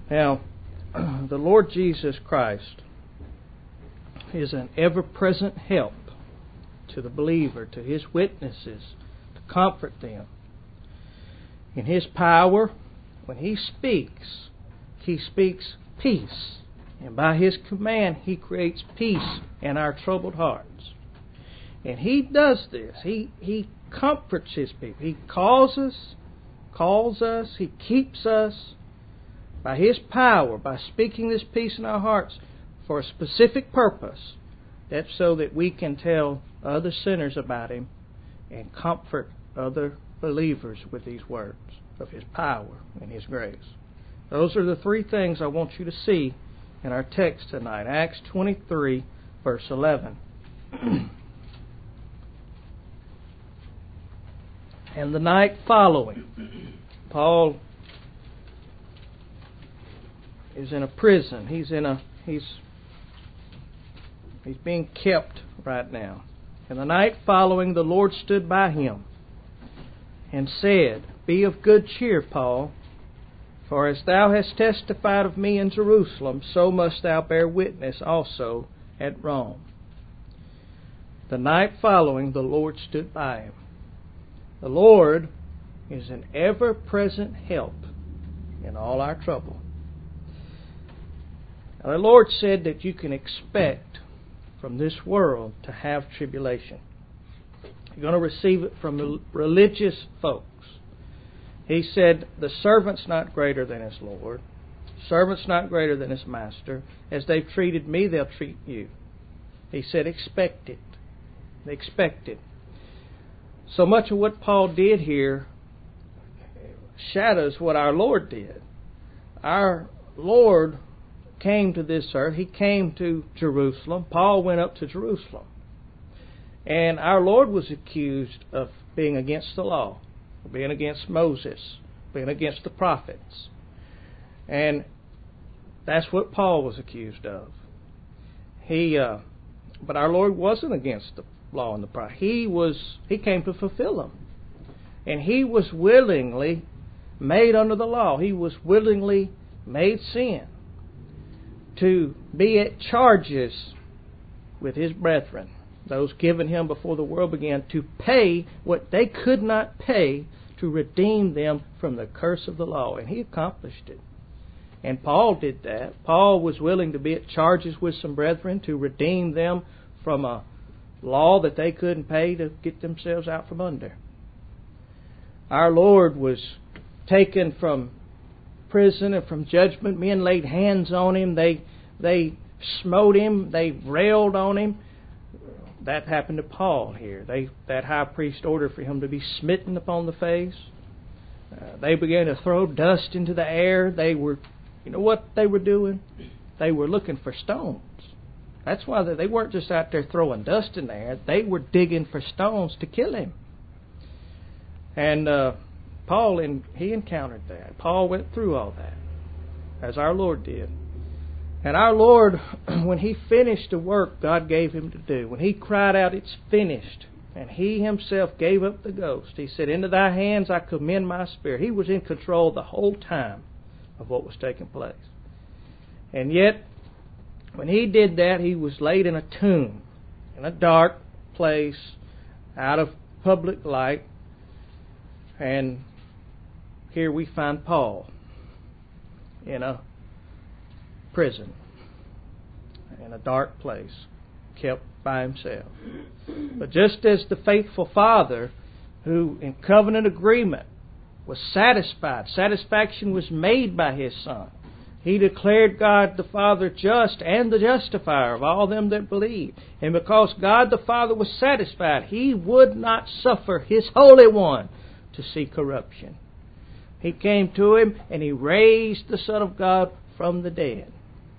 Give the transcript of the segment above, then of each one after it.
Now, the Lord Jesus Christ is an ever-present help to the believer, to his witnesses, to comfort them. In his power, when he speaks peace. And by his command, he creates peace in our troubled hearts. And he does this. He comforts his people. He calls us, he keeps us by his power, by speaking this peace in our hearts for a specific purpose. That's so that we can tell other sinners about him and comfort other believers with these words of his power and his grace. Those are the three things I want you to see in our text tonight. Acts 23, verse 11. And the night following, Paul is in a prison. He's being kept right now. And the night following, the Lord stood by him and said, Be of good cheer, Paul, for as thou hast testified of me in Jerusalem, so must thou bear witness also at Rome. The night following, the Lord stood by him. The Lord is an ever-present help in all our trouble. Now, the Lord said that you can expect from this world to have tribulation. You're going to receive it from the religious folks. He said, the servant's not greater than his Lord. Servant's not greater than his master. As they've treated me, they'll treat you. He said, expect it. Expect it. So much of what Paul did here shadows what our Lord did. Our Lord came to this earth. He came to Jerusalem. Paul went up to Jerusalem. And our Lord was accused of being against the law, being against Moses, being against the prophets. And that's what Paul was accused of. But our Lord wasn't against the law and the prophets. He came to fulfill them. And he was willingly made under the law. He was willingly made sin to be at charges with his brethren, those given him before the world began, to pay what they could not pay to redeem them from the curse of the law. And he accomplished it. And Paul did that. Paul was willing to be at charges with some brethren to redeem them from a law that they couldn't pay to get themselves out from under. Our Lord was taken from prison and from judgment. Men laid hands on him. They smote him. They railed on him. That happened to Paul here. That high priest ordered for him to be smitten upon the face. They began to throw dust into the air. You know what they were doing? They were looking for stones. That's why they weren't just out there throwing dust in the air. They were digging for stones to kill him. And Paul, he encountered that. Paul went through all that, as our Lord did. And our Lord, when he finished the work God gave him to do, when he cried out, it's finished, and he himself gave up the ghost, he said, into thy hands I commend my spirit. He was in control the whole time of what was taking place. And yet, when he did that, he was laid in a tomb, in a dark place, out of public light. And here we find Paul in a prison, in a dark place, kept by himself. But just as the faithful father, who in covenant agreement was satisfied, satisfaction was made by his son. He declared God the Father just and the justifier of all them that believe. And because God the Father was satisfied, he would not suffer his Holy One to see corruption. He came to him and he raised the Son of God from the dead,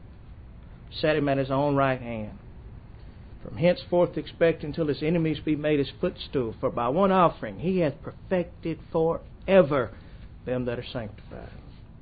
set him at his own right hand. From henceforth expect until his enemies be made his footstool. For by one offering he hath perfected forever them that are sanctified.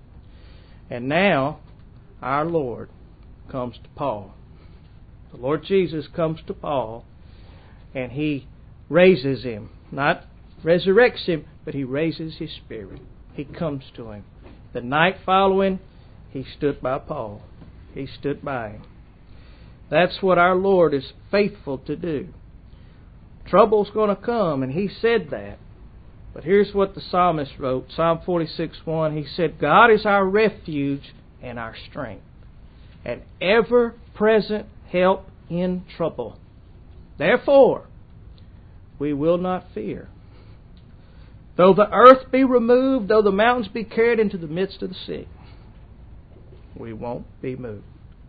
And now our Lord comes to Paul. The Lord Jesus comes to Paul and he raises him. Not resurrects him, but he raises his spirit. He comes to him. The night following, He stood by Paul. He stood by him. That's what our Lord is faithful to do. Trouble's going to come, and He said that. But here's what the psalmist wrote, Psalm 46:1. He said, God is our refuge and our strength, an ever-present help in trouble. Therefore, we will not fear. Though the earth be removed, though the mountains be carried into the midst of the sea, we won't be moved.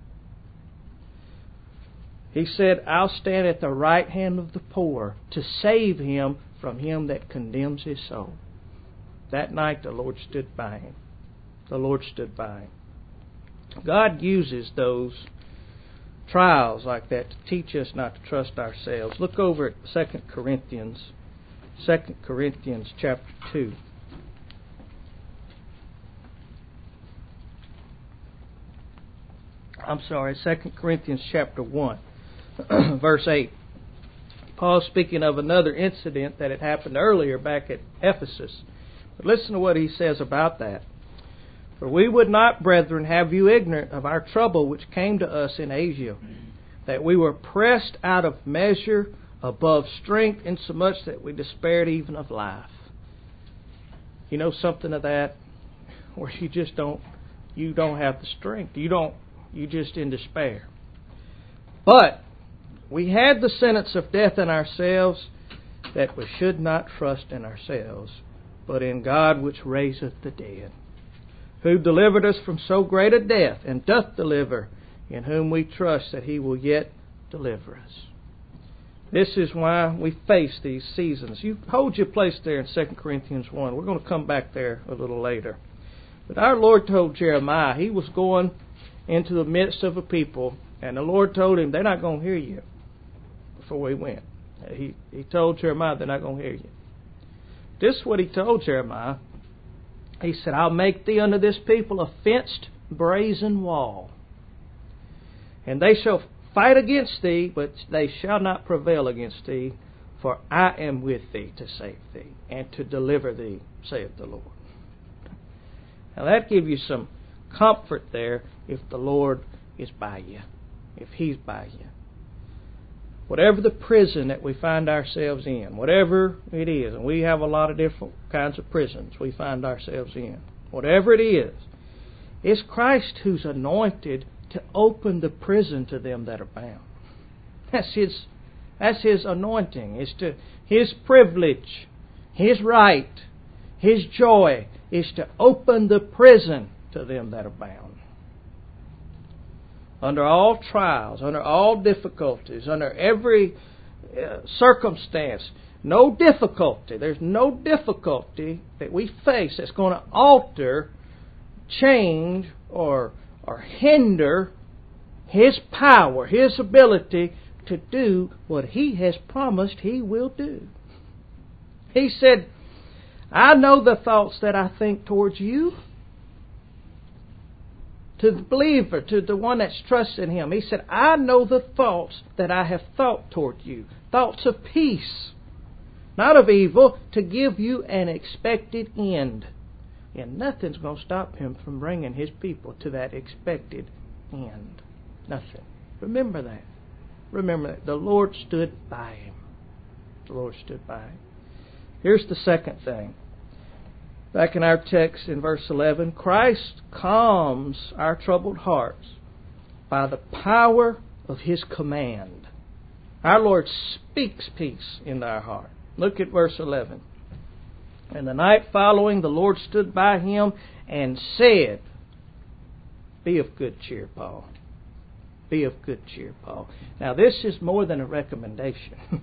He said, I'll stand at the right hand of the poor to save him from him that condemns his soul. That night the Lord stood by him. The Lord stood by him. God uses those trials like that to teach us not to trust ourselves. Look over at 2 Corinthians chapter 2. I'm sorry, 2 Corinthians chapter 1, verse 8. Paul's speaking of another incident that had happened earlier back at Ephesus. But listen to what he says about that. For we would not, brethren, have you ignorant of our trouble which came to us in Asia, that we were pressed out of measure above strength, insomuch that we despaired even of life. You know something of that? Where you don't have the strength. You just in despair. But we had the sentence of death in ourselves, that we should not trust in ourselves, but in God which raiseth the dead, who delivered us from so great a death, and doth deliver, in whom we trust that He will yet deliver us. This is why we face these seasons. You hold your place there in 2 Corinthians 1. We're going to come back there a little later. But our Lord told Jeremiah, He was going into the midst of a people, and the Lord told him, they're not going to hear you. Before He went, He told Jeremiah, they're not going to hear you. This is what He told Jeremiah. He said, I'll make thee unto this people a fenced brazen wall, and they shall fight against thee, but they shall not prevail against thee, for I am with thee to save thee and to deliver thee, saith the Lord. Now that gives you some comfort there if the Lord is by you, if He's by you. Whatever the prison that we find ourselves in, whatever it is, and we have a lot of different kinds of prisons we find ourselves in, whatever it is, it's Christ who's anointed to open the prison to them that are bound. That's His anointing. It's to His privilege, His right, His joy is to open the prison to them that are bound. Under all trials, under all difficulties, under every circumstance, there's no difficulty that we face that's going to alter, change, or hinder His power, His ability to do what He has promised He will do. He said, I know the thoughts that I think towards you. To the believer, to the one that's trusting Him. He said, I know the thoughts that I have thought toward you. Thoughts of peace, not of evil, to give you an expected end. And nothing's going to stop Him from bringing His people to that expected end. Nothing. Remember that. Remember that. The Lord stood by him. The Lord stood by him. Here's the second thing. Back in our text in verse 11, Christ calms our troubled hearts by the power of His command. Our Lord speaks peace into our heart. Look at verse 11. And the night following, the Lord stood by him and said, Be of good cheer, Paul. Be of good cheer, Paul. Now this is more than a recommendation.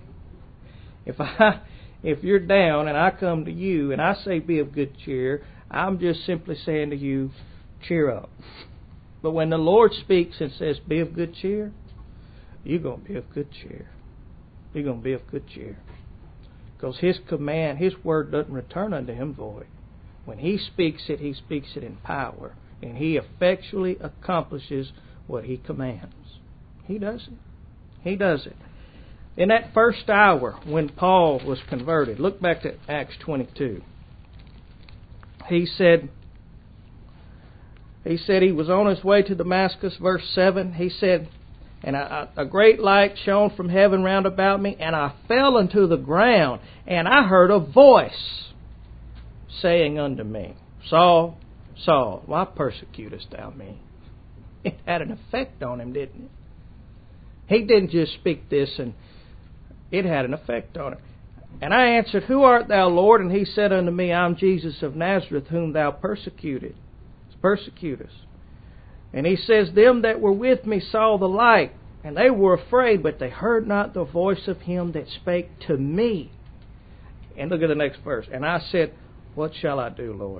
If you're down and I come to you and I say be of good cheer, I'm just simply saying to you, cheer up. But when the Lord speaks and says be of good cheer, you're going to be of good cheer. You're going to be of good cheer. Because His command, His word doesn't return unto Him void. When He speaks it in power. And He effectually accomplishes what He commands. He does it. He does it. In that first hour when Paul was converted, look back to Acts 22. He said, He said he was on his way to Damascus, verse 7. He said, and a great light shone from heaven round about me, and I fell unto the ground, and I heard a voice saying unto me, Saul, Saul, why persecutest thou me? It had an effect on him, didn't it? He didn't just speak this, and it had an effect on him. And I answered, Who art thou, Lord? And he said unto me, I am Jesus of Nazareth, whom thou persecutest. And he says, Them that were with me saw the light, and they were afraid, but they heard not the voice of him that spake to me. And look at the next verse. And I said, What shall I do, Lord?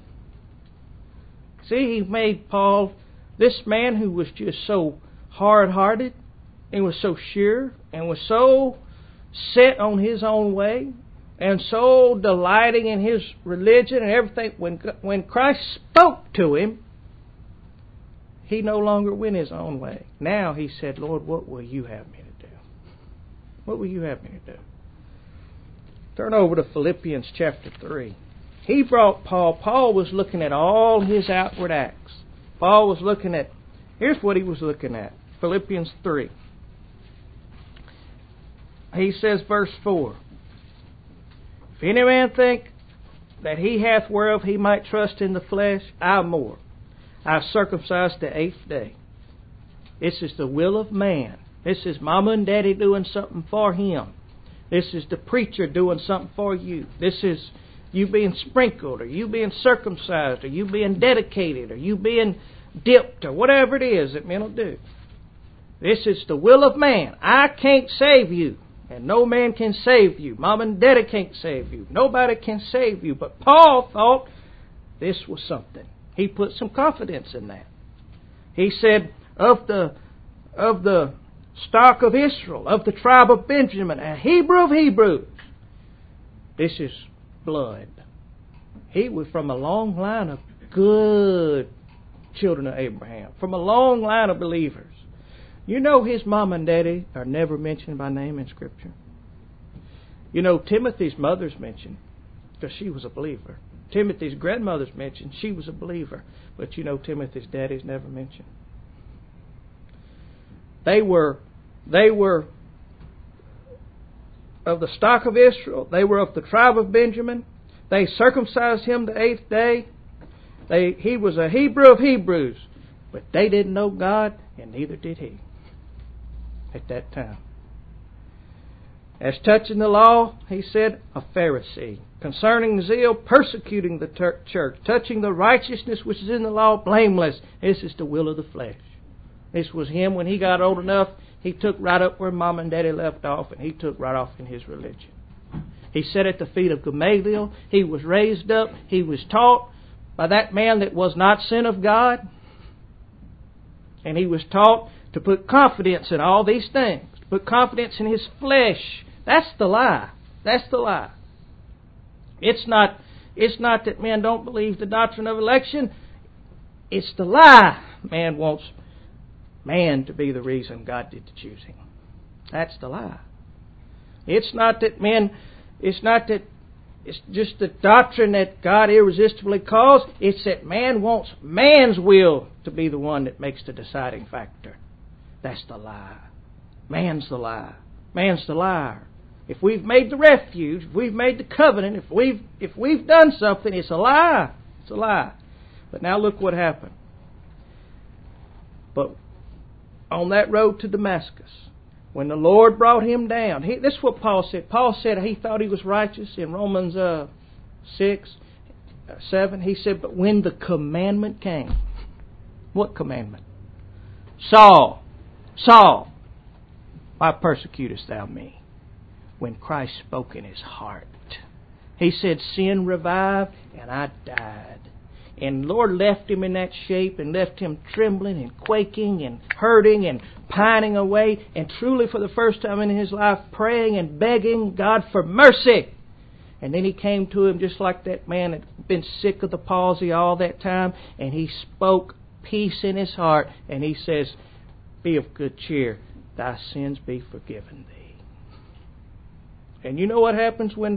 See, he made Paul, this man who was just so hard-hearted, and was so sure, and was so set on his own way, and so delighting in his religion and everything, when Christ spoke to him, he no longer went his own way. Now he said, Lord, what will you have me to do? What will you have me to do? Turn over to Philippians chapter 3. He brought Paul was looking at all his outward acts. Paul was looking at, here's what he was looking at. Philippians 3. He says, verse 4, If any man think that he hath whereof he might trust in the flesh, I more. I have circumcised the 8th day. This is the will of man. This is mama and daddy doing something for him. This is the preacher doing something for you. This is you being sprinkled, or you being circumcised, or you being dedicated, or you being dipped, or whatever it is that men will do. This is the will of man. I can't save you, and no man can save you. Mom and daddy can't save you. Nobody can save you. But Paul thought this was something. He put some confidence in that. He said, of the stock of Israel, of the tribe of Benjamin, a Hebrew of Hebrews, this is blood. He was from a long line of good children of Abraham, from a long line of believers. You know his mom and daddy are never mentioned by name in Scripture. You know Timothy's mother's mentioned because she was a believer. Timothy's grandmother's mentioned. She was a believer. But you know Timothy's daddy's never mentioned. They were of the stock of Israel. They were of the tribe of Benjamin. They circumcised him the 8th day. He was a Hebrew of Hebrews. But they didn't know God, and neither did he at that time. As touching the law, he said, a Pharisee. Concerning zeal, persecuting the church. Touching the righteousness which is in the law, blameless. This is the will of the flesh. This was him when he got old enough. He took right up where mom and daddy left off, and he took right off in his religion. He sat at the feet of Gamaliel. He was raised up. He was taught by that man that was not sent of God. And he was taught to put confidence in all these things. To put confidence in his flesh. That's the lie. That's the lie. It's not that men don't believe the doctrine of election. It's the lie. Man wants man to be the reason God did the choosing. That's the lie. It's not that it's just the doctrine that God irresistibly calls. It's that man wants man's will to be the one that makes the deciding factor. That's the lie. Man's the lie. Man's the liar. If we've made the refuge, if we've made the covenant, if we've done something, it's a lie. It's a lie. But now look what happened. But on that road to Damascus, when the Lord brought him down, this is what Paul said. Paul said he thought he was righteous in Romans 6:7. He said, but when the commandment came, what commandment? Saul, Saul, why persecutest thou me? When Christ spoke in his heart, he said, sin revived, and I died. And the Lord left him in that shape and left him trembling and quaking and hurting and pining away, and truly for the first time in his life praying and begging God for mercy. And then he came to him just like that man that had been sick of the palsy all that time, and he spoke peace in his heart, and he says, be of good cheer, thy sins be forgiven thee. And you know what happens when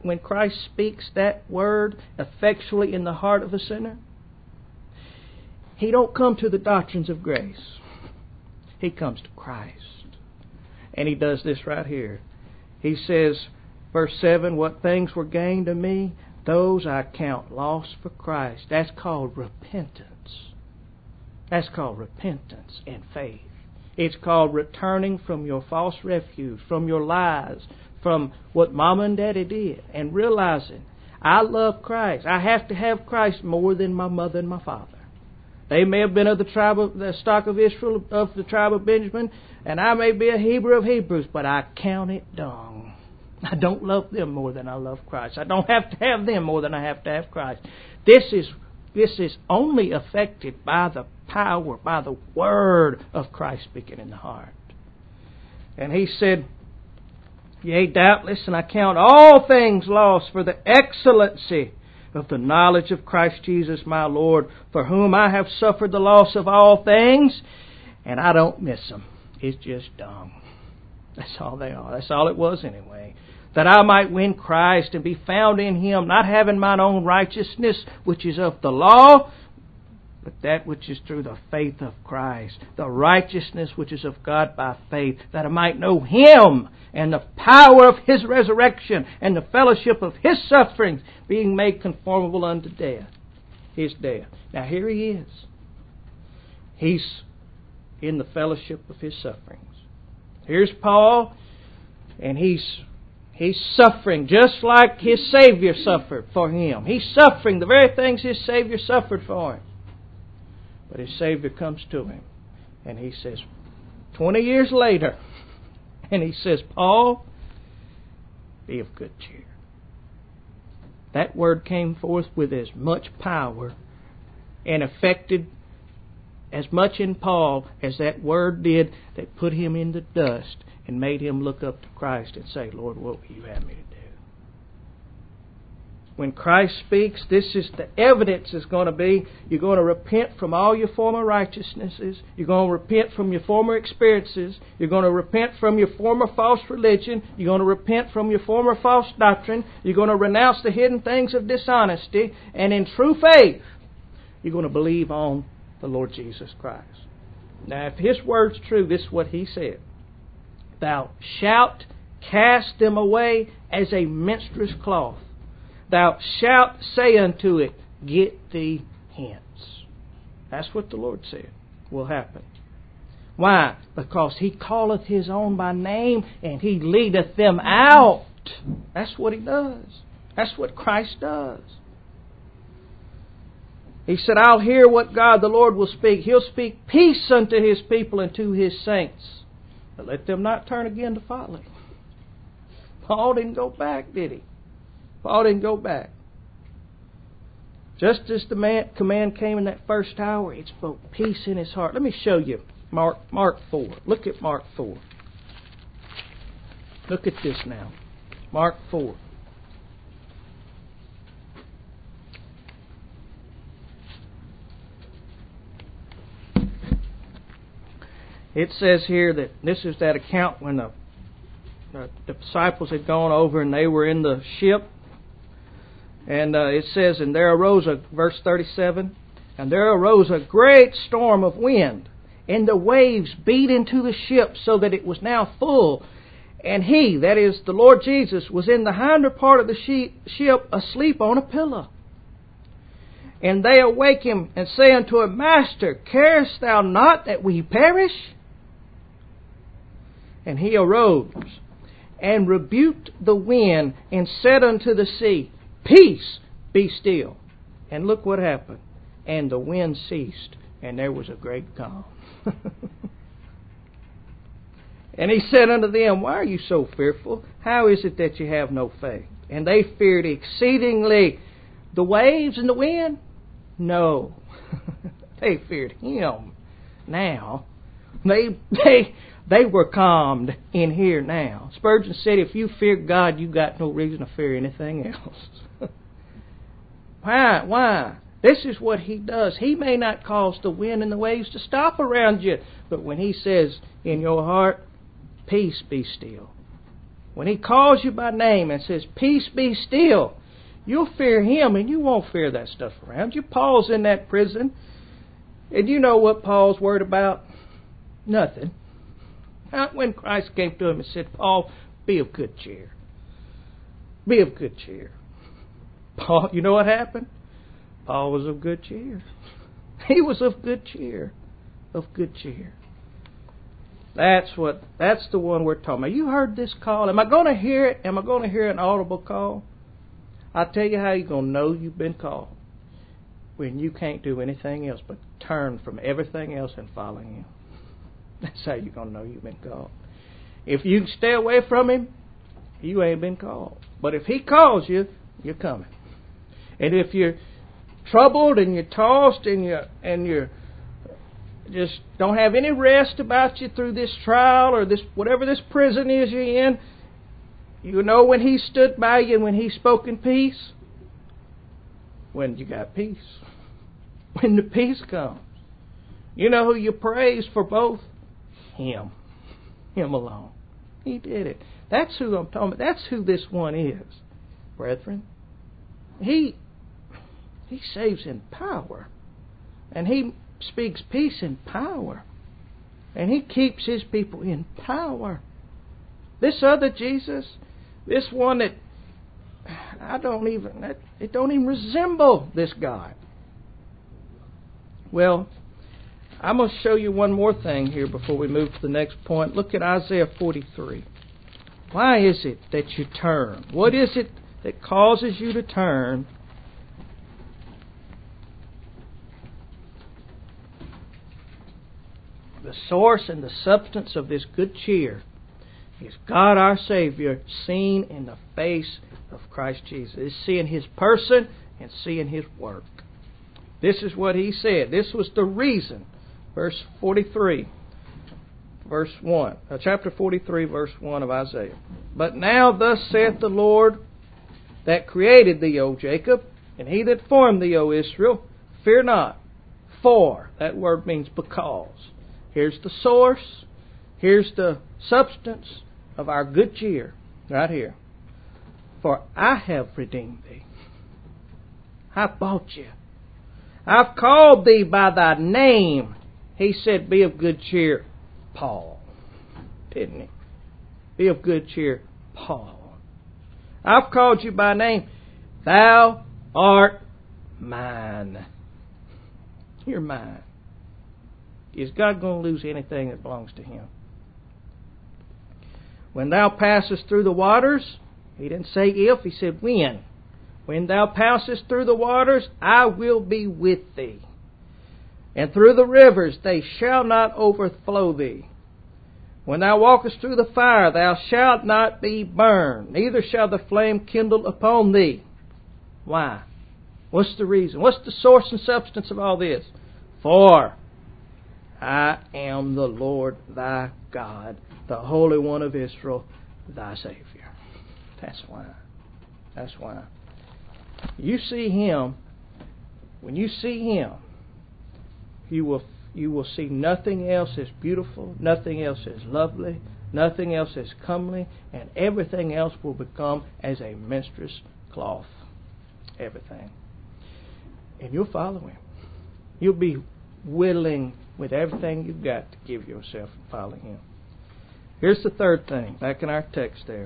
Christ speaks that word effectually in the heart of a sinner? he don't come to the doctrines of grace. He comes to Christ. And he does this right here. He says, verse 7, what things were gained to me, those I count loss for Christ. That's called repentance. That's called repentance and faith. It's called returning from your false refuge, from your lies, from what Mama and Daddy did, and realizing, I love Christ. I have to have Christ more than my mother and my father. They may have been of the stock of Israel, of the tribe of Benjamin, and I may be a Hebrew of Hebrews, but I count it dung. I don't love them more than I love Christ. I don't have to have them more than I have to have Christ. This is only affected by the power, by the Word of Christ speaking in the heart. And he said, yea, doubtless, and I count all things lost for the excellency of the knowledge of Christ Jesus my Lord, for whom I have suffered the loss of all things, and I don't miss them. It's just dung. That's all they are. That's all it was anyway. That I might win Christ and be found in Him, not having mine own righteousness, which is of the law, but that which is through the faith of Christ, the righteousness which is of God by faith, that I might know Him and the power of His resurrection and the fellowship of His sufferings, being made conformable unto death, His death. Now here he is. He's in the fellowship of His sufferings. Here's Paul, and he's suffering just like his Savior suffered for him. He's suffering the very things his Savior suffered for him. But his Savior comes to him, and he says, 20 years later, and he says, Paul, be of good cheer. That word came forth with as much power and affected as much in Paul as that word did that put him in the dust and made him look up to Christ and say, Lord, what will you have me to do? When Christ speaks, this is the evidence is going to be, you're going to repent from all your former righteousnesses. You're going to repent from your former experiences. You're going to repent from your former false religion. You're going to repent from your former false doctrine. You're going to renounce the hidden things of dishonesty. And in true faith, you're going to believe on the Lord Jesus Christ. Now, if His word's true, this is what He said. Thou shalt cast them away as a menstruous cloth. Thou shalt say unto it, get thee hence. That's what the Lord said will happen. Why? Because He calleth His own by name, and He leadeth them out. That's what He does. That's what Christ does. He said, I'll hear what God the Lord will speak. He'll speak peace unto His people and to His saints. But let them not turn again to folly. Paul didn't go back, did he? Paul didn't go back. Just as the command came in that first hour, it spoke peace in his heart. Let me show you Mark 4. Look at Mark 4. Look at this now. Mark 4. It says here that this is that account when the disciples had gone over and they were in the ship. And it says, and there arose verse 37, and there arose a great storm of wind, and the waves beat into the ship so that it was now full. And He, that is the Lord Jesus, was in the hinder part of the ship asleep on a pillow. And they awake Him and say unto Him, Master, carest Thou not that we perish? And He arose and rebuked the wind and said unto the sea, Peace, be still. And look what happened. And the wind ceased, and there was a great calm. And He said unto them, Why are you so fearful? How is it that you have no faith? And they feared exceedingly the waves and the wind? No. They feared Him now. They were calmed in here now. Spurgeon said, if you fear God, you've got no reason to fear anything else. Why? This is what He does. He may not cause the wind and the waves to stop around you, but when He says in your heart, peace be still. When He calls you by name and says, peace be still, you'll fear Him and you won't fear that stuff around you. Paul's in that prison. And you know what Paul's worried about? Nothing. Not when Christ came to him and said, Paul, be of good cheer. Be of good cheer. Paul, you know what happened? Paul was of good cheer. He was of good cheer. Of good cheer. That's the one we're talking about. You heard this call. Am I going to hear it? Am I going to hear an audible call? I'll tell you how you're going to know you've been called. When you can't do anything else but turn from everything else and follow Him. That's how you're going to know you've been called. If you stay away from Him, you ain't been called. But if He calls you, you're coming. And if you're troubled and you're tossed and you're just don't have any rest about you through this trial or this whatever this prison is you're in, you know when He stood by you and when He spoke in peace? When you got peace. When the peace comes. You know who you praise for both? Him. Him alone. He did it. That's who I'm talking about. That's who this one is, brethren. He saves in power. And He speaks peace in power. And He keeps His people in power. This other Jesus, this one that it don't even resemble this God. Well, I'm going to show you one more thing here before we move to the next point. Look at Isaiah 43. Why is it that you turn? What is it that causes you to turn? The source and the substance of this good cheer is God our Savior seen in the face of Christ Jesus. It's seeing His person and seeing His work. This is what He said. This was the reason. Verse 43, verse 1. Chapter 43, verse 1 of Isaiah. But now thus saith the Lord that created thee, O Jacob, and He that formed thee, O Israel, fear not. For, that word means because. Here's the source. Here's the substance of our good cheer. Right here. For I have redeemed thee. I bought you. I've called thee by thy name. He said, be of good cheer, Paul. Didn't He? Be of good cheer, Paul. I've called you by name. Thou art mine. You're mine. Is God going to lose anything that belongs to Him? When thou passest through the waters, He didn't say if, He said when. When thou passest through the waters, I will be with thee. And through the rivers, they shall not overflow thee. When thou walkest through the fire, thou shalt not be burned, neither shall the flame kindle upon thee. Why? What's the reason? What's the source and substance of all this? For I am the Lord thy God, the Holy One of Israel, thy Savior. That's why. That's why. You see Him. When you see Him, you will see nothing else as beautiful, nothing else as lovely, nothing else as comely, and everything else will become as a menstruous cloth. Everything. And you'll follow Him. You'll be willing with everything you've got to give yourself and follow Him. Here's the third thing, back in our text there.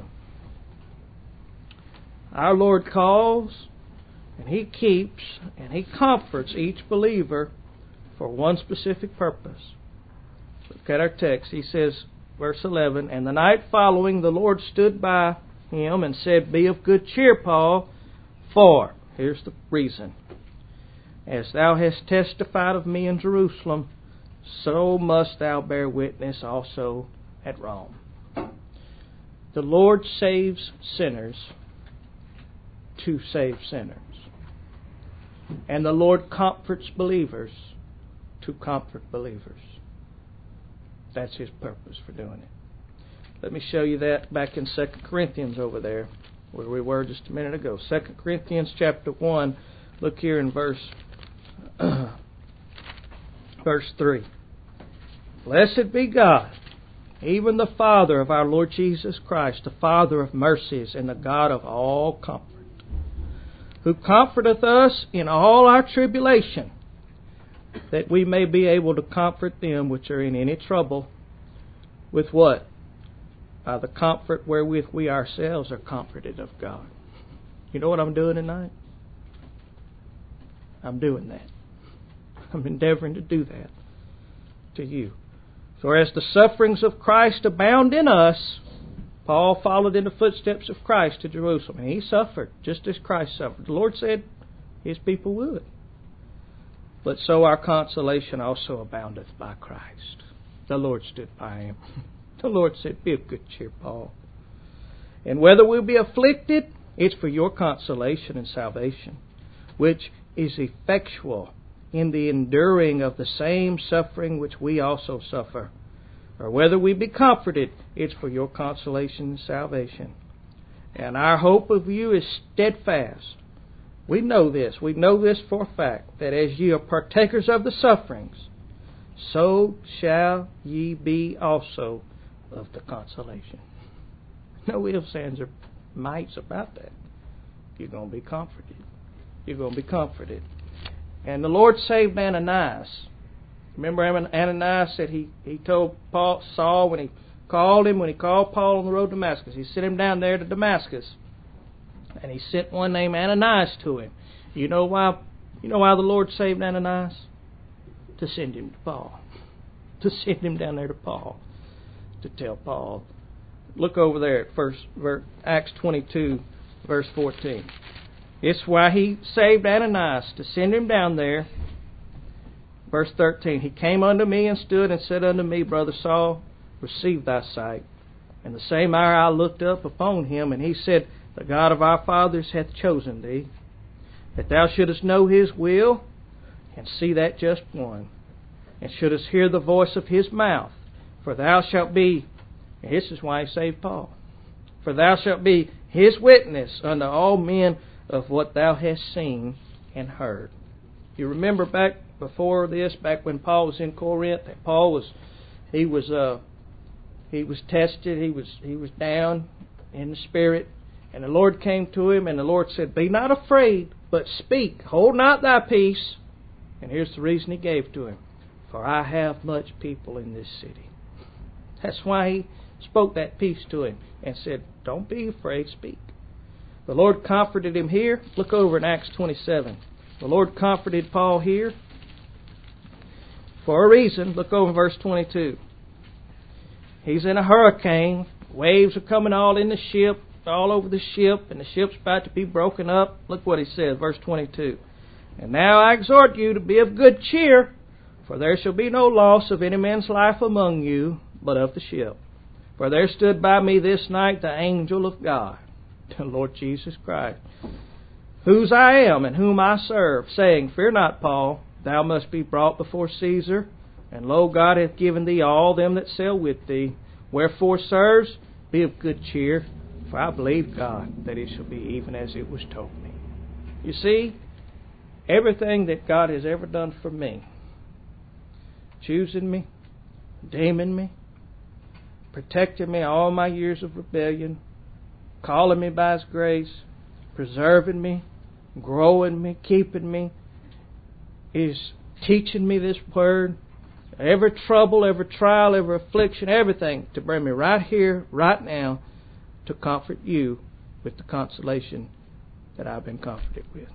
Our Lord calls, and He keeps, and He comforts each believer for one specific purpose. Look at our text. He says, verse 11, and the night following the Lord stood by him and said, be of good cheer, Paul, for, here's the reason, as thou hast testified of me in Jerusalem, so must thou bear witness also at Rome. The Lord saves sinners to save sinners. And the Lord comforts believers to comfort believers. That's His purpose for doing it. Let me show you that back in 2 Corinthians over there, where we were just a minute ago. 2 Corinthians chapter 1, look here in verse 3. Blessed be God, even the Father of our Lord Jesus Christ, the Father of mercies and the God of all comfort, who comforteth us in all our tribulation, that we may be able to comfort them which are in any trouble with what? By the comfort wherewith we ourselves are comforted of God. You know what I'm doing tonight? I'm doing that. I'm endeavoring to do that to you. So as the sufferings of Christ abound in us, Paul followed in the footsteps of Christ to Jerusalem, and he suffered just as Christ suffered. The Lord said His people would. But so our consolation also aboundeth by Christ. The Lord stood by him. The Lord said, be of good cheer, Paul. And whether we be afflicted, it's for your consolation and salvation, which is effectual in the enduring of the same suffering which we also suffer. Or whether we be comforted, it's for your consolation and salvation. And our hope of you is steadfast. We know this. We know this for a fact, that as ye are partakers of the sufferings, so shall ye be also of the consolation. No ifs, ands, or mites about that. You're going to be comforted. You're going to be comforted. And the Lord saved Ananias. Remember Ananias said he told Saul when he called Paul on the road to Damascus. He sent him down there to Damascus. And he sent one named Ananias to him. You know why the Lord saved Ananias? To send him to Paul. To send him down there to Paul. To tell Paul. Look over there at Acts 22, verse 14. It's why he saved Ananias, to send him down there. Verse 13, he came unto me and stood and said unto me, Brother Saul, receive thy sight. And the same hour I looked up upon him, and he said, the God of our fathers hath chosen thee, that thou shouldest know His will, and see that just one, and shouldest hear the voice of His mouth. For thou shalt be, and this is why he saved Paul, for thou shalt be His witness unto all men of what thou hast seen and heard. You remember back before this, back when Paul was in Corinth, that Paul was tested, he was down in the spirit, and the Lord came to him, and the Lord said, be not afraid, but speak, hold not thy peace. And here's the reason He gave to him: for I have much people in this city. That's why He spoke that peace to him and said, don't be afraid, speak. The Lord comforted him here. Look over in Acts 27. The Lord comforted Paul here for a reason. Look over in verse 22. He's in a hurricane. Waves are coming all in the ship, all over the ship, and the ship's about to be broken up. Look what he says, verse 22. And now I exhort you to be of good cheer, for there shall be no loss of any man's life among you, but of the ship. For there stood by me this night the angel of God, the Lord Jesus Christ, whose I am and whom I serve, saying, fear not, Paul, thou must be brought before Caesar, and lo, God hath given thee all them that sail with thee. Wherefore, sirs, be of good cheer, for I believe God that it shall be even as it was told me. You see, everything that God has ever done for me, choosing me, redeeming me, protecting me all my years of rebellion, calling me by His grace, preserving me, growing me, keeping me, is teaching me this Word. Every trouble, every trial, every affliction, everything to bring me right here, right now, to comfort you with the consolation that I've been comforted with.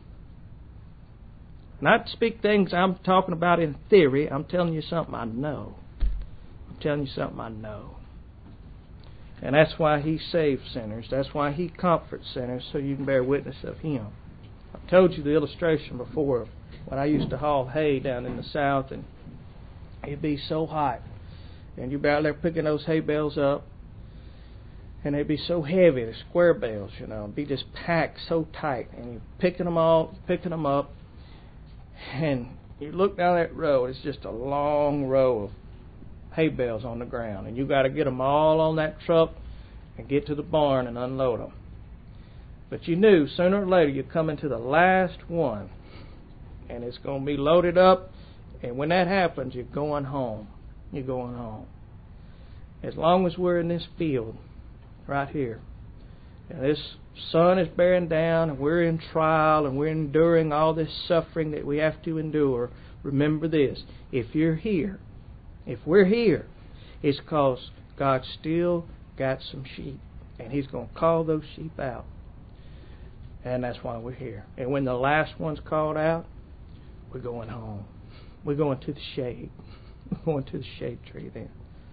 Not to speak things I'm talking about in theory. I'm telling you something I know. I'm telling you something I know. And that's why He saves sinners. That's why He comforts sinners, so you can bear witness of Him. I've told you the illustration before of when I used to haul hay down in the south, and it'd be so hot, and you'd be out there picking those hay bales up, and they'd be so heavy, the square bales, it'd be just packed so tight, and you're picking them up, and you look down that row, it's just a long row of hay bales on the ground, and you got to get them all on that truck and get to the barn and unload them. But you knew sooner or later you'd come into the last one, and it's going to be loaded up. And when that happens, you're going home. You're going home. As long as we're in this field, right here, and this sun is bearing down, and we're in trial, and we're enduring all this suffering that we have to endure, remember this. If you're here, if we're here, it's because God still got some sheep. And He's going to call those sheep out. And that's why we're here. And when the last one's called out, we're going home. We're going to the shade. We're going to the shade tree then.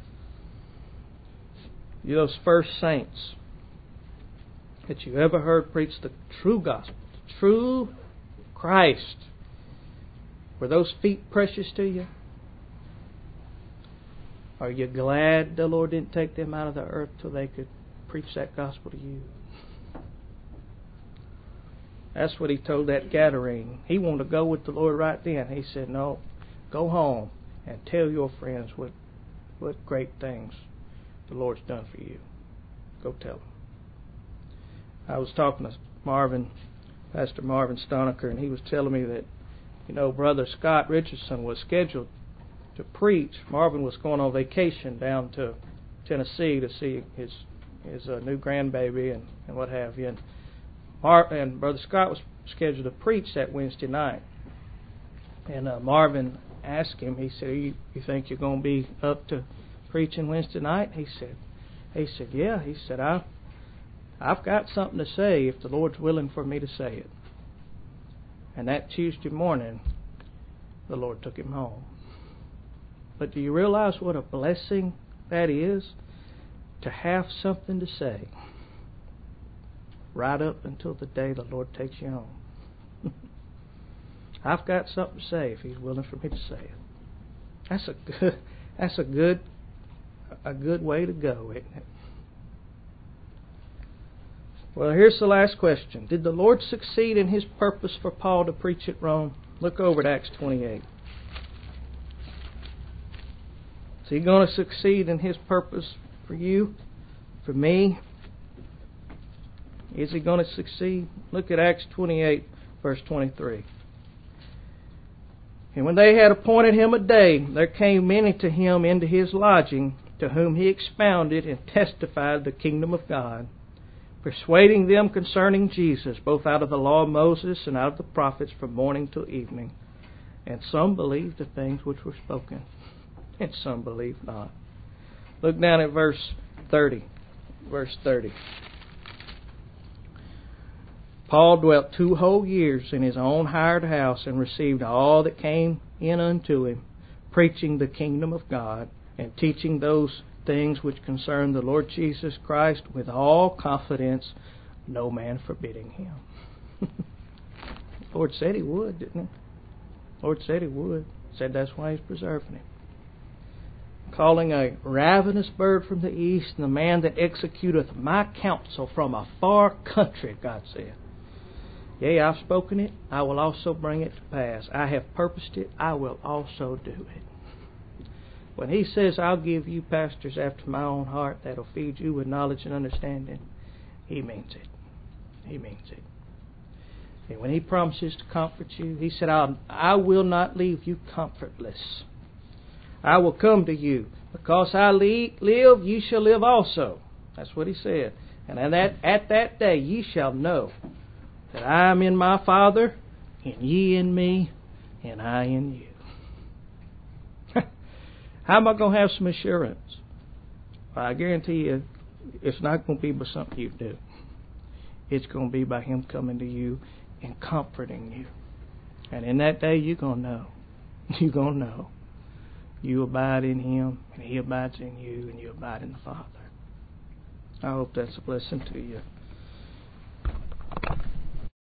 Those first saints that you ever heard preach the true gospel, the true Christ, were those feet precious to you? Are you glad the Lord didn't take them out of the earth till they could preach that gospel to you? That's what He told that Gadarene. He wanted to go with the Lord right then. He said, no, go home and tell your friends what great things the Lord's done for you. Go tell them. I was talking to Pastor Marvin Stonecker, and he was telling me that, Brother Scott Richardson was scheduled to preach. Marvin was going on vacation down to Tennessee to see his new grandbaby and what have you. And Brother Scott was scheduled to preach that Wednesday night. And Marvin asked him, he said, you think you're going to be up to preaching Wednesday night? He said, yeah. He said, I've got something to say if the Lord's willing for me to say it. And that Tuesday morning, the Lord took him home. But do you realize what a blessing that is? To have something to say right up until the day the Lord takes you home. I've got something to say if He's willing for me to say it. That's a good way to go, isn't it? Well, here's the last question. Did the Lord succeed in His purpose for Paul to preach at Rome? Look over at Acts 28. Is He going to succeed in His purpose for you, for me? Is He going to succeed? Look at Acts 28, verse 23. And when they had appointed him a day, there came many to him into his lodging, to whom he expounded and testified the kingdom of God, persuading them concerning Jesus, both out of the law of Moses and out of the prophets, from morning till evening. And some believed the things which were spoken, and some believed not. Look down at verse 30. Verse 30. Paul dwelt 2 whole years in his own hired house, and received all that came in unto him, preaching the kingdom of God, and teaching those things which concern the Lord Jesus Christ with all confidence, no man forbidding him. The Lord said He would, didn't He? The Lord said He would. Said that's why He's preserving him. Calling a ravenous bird from the east, and the man that executeth my counsel from a far country, God said. Yea, I've spoken it, I will also bring it to pass. I have purposed it, I will also do it. When He says, I'll give you pastors after my own heart that'll feed you with knowledge and understanding, He means it. He means it. And when He promises to comfort you, He said, I will not leave you comfortless. I will come to you. Because I live, you shall live also. That's what He said. And at that day ye shall know that I am in my Father, and ye in me, and I in you. How am I going to have some assurance? Well, I guarantee you, it's not going to be by something you do. It's going to be by Him coming to you and comforting you. And in that day, you're going to know. You're going to know. You abide in Him, and He abides in you, and you abide in the Father. I hope that's a blessing to you.